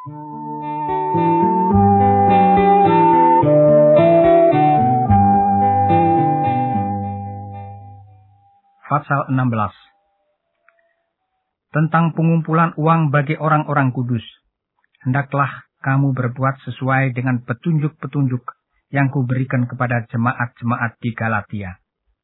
Pasal 16. Tentang pengumpulan uang bagi orang-orang kudus, hendaklah kamu berbuat sesuai dengan petunjuk-petunjuk yang kuberikan kepada jemaat-jemaat di Galatia.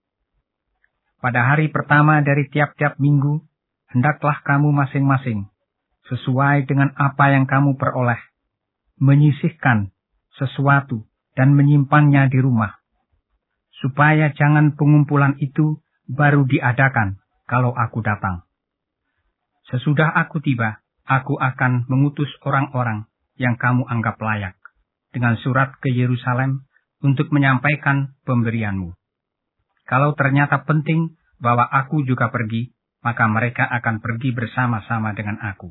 Pada hari pertama dari tiap-tiap minggu, hendaklah kamu masing-masing, sesuai dengan apa yang kamu peroleh, menyisihkan sesuatu dan menyimpannya di rumah, supaya jangan pengumpulan itu baru diadakan kalau aku datang. Sesudah aku tiba, aku akan mengutus orang-orang yang kamu anggap layak dengan surat ke Yerusalem untuk menyampaikan pemberianmu. Kalau ternyata penting bahwa aku juga pergi, maka mereka akan pergi bersama-sama dengan aku.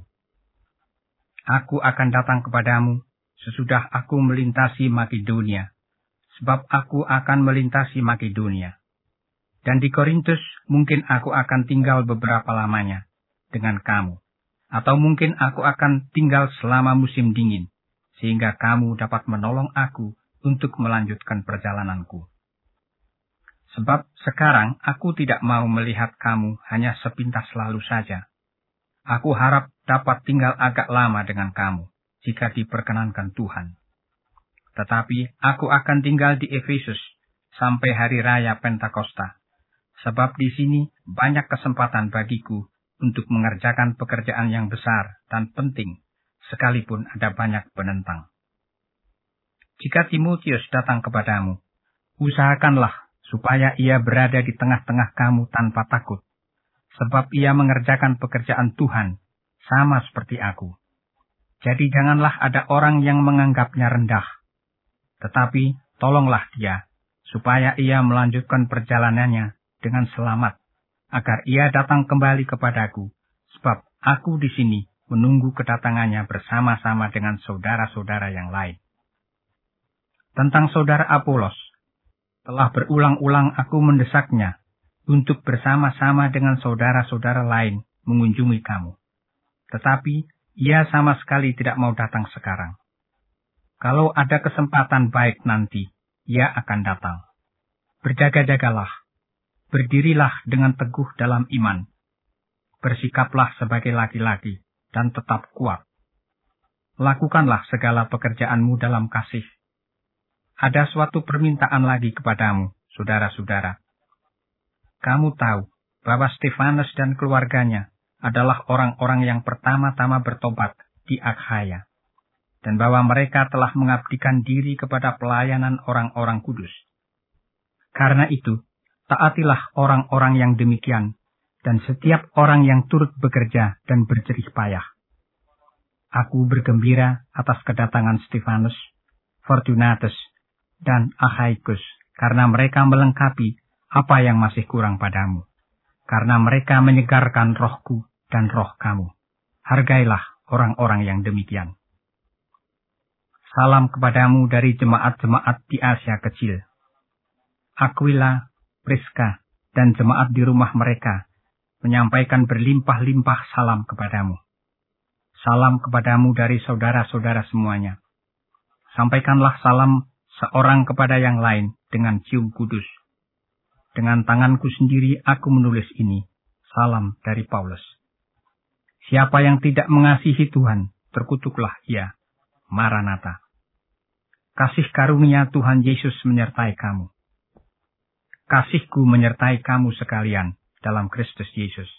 Aku akan datang kepadamu sesudah aku melintasi Makedonia, sebab aku akan melintasi Makedonia. Dan di Korintus mungkin aku akan tinggal beberapa lamanya dengan kamu. Atau mungkin aku akan tinggal selama musim dingin, sehingga kamu dapat menolong aku untuk melanjutkan perjalananku. Sebab sekarang aku tidak mau melihat kamu hanya sepintas lalu saja. Aku harap dapat tinggal agak lama dengan kamu, jika diperkenankan Tuhan. Tetapi aku akan tinggal di Efesus sampai hari raya Pentakosta. Sebab di sini banyak kesempatan bagiku untuk mengerjakan pekerjaan yang besar dan penting, sekalipun ada banyak penentang. Jika Timotius datang kepadamu, usahakanlah supaya ia berada di tengah-tengah kamu tanpa takut, sebab ia mengerjakan pekerjaan Tuhan, sama seperti aku. Jadi janganlah ada orang yang menganggapnya rendah, tetapi tolonglah dia, supaya ia melanjutkan perjalanannya dengan selamat, agar ia datang kembali kepadaku, sebab aku di sini menunggu kedatangannya bersama-sama dengan saudara-saudara yang lain. Tentang saudara Apolos, telah berulang-ulang aku mendesaknya untuk bersama-sama dengan saudara-saudara lain mengunjungi kamu. Tetapi ia sama sekali tidak mau datang sekarang. Kalau ada kesempatan baik nanti, ia akan datang. Berjaga-jagalah. Berdirilah dengan teguh dalam iman. Bersikaplah sebagai laki-laki dan tetap kuat. Lakukanlah segala pekerjaanmu dalam kasih. Ada suatu permintaan lagi kepadamu, saudara-saudara. Kamu tahu bahwa Stefanus dan keluarganya adalah orang-orang yang pertama-tama bertobat di Akhaya, dan bahwa mereka telah mengabdikan diri kepada pelayanan orang-orang kudus. Karena itu, taatilah orang-orang yang demikian, dan setiap orang yang turut bekerja dan berjerih payah. Aku bergembira atas kedatangan Stefanus, Fortunatus, dan Achaicus, karena mereka melengkapi apa yang masih kurang padamu. Karena mereka menyegarkan rohku dan roh kamu. Hargailah orang-orang yang demikian. Salam kepadamu dari jemaat-jemaat di Asia Kecil. Aquila, Priska, dan jemaat di rumah mereka menyampaikan berlimpah-limpah salam kepadamu. Salam kepadamu dari saudara-saudara semuanya. Sampaikanlah salam seorang kepada yang lain dengan cium kudus. Dengan tanganku sendiri aku menulis ini. Salam dari Paulus. Siapa yang tidak mengasihi Tuhan, terkutuklah ia. Maranatha. Kasih karunia Tuhan Yesus menyertai kamu. Kasihku menyertai kamu sekalian dalam Kristus Yesus.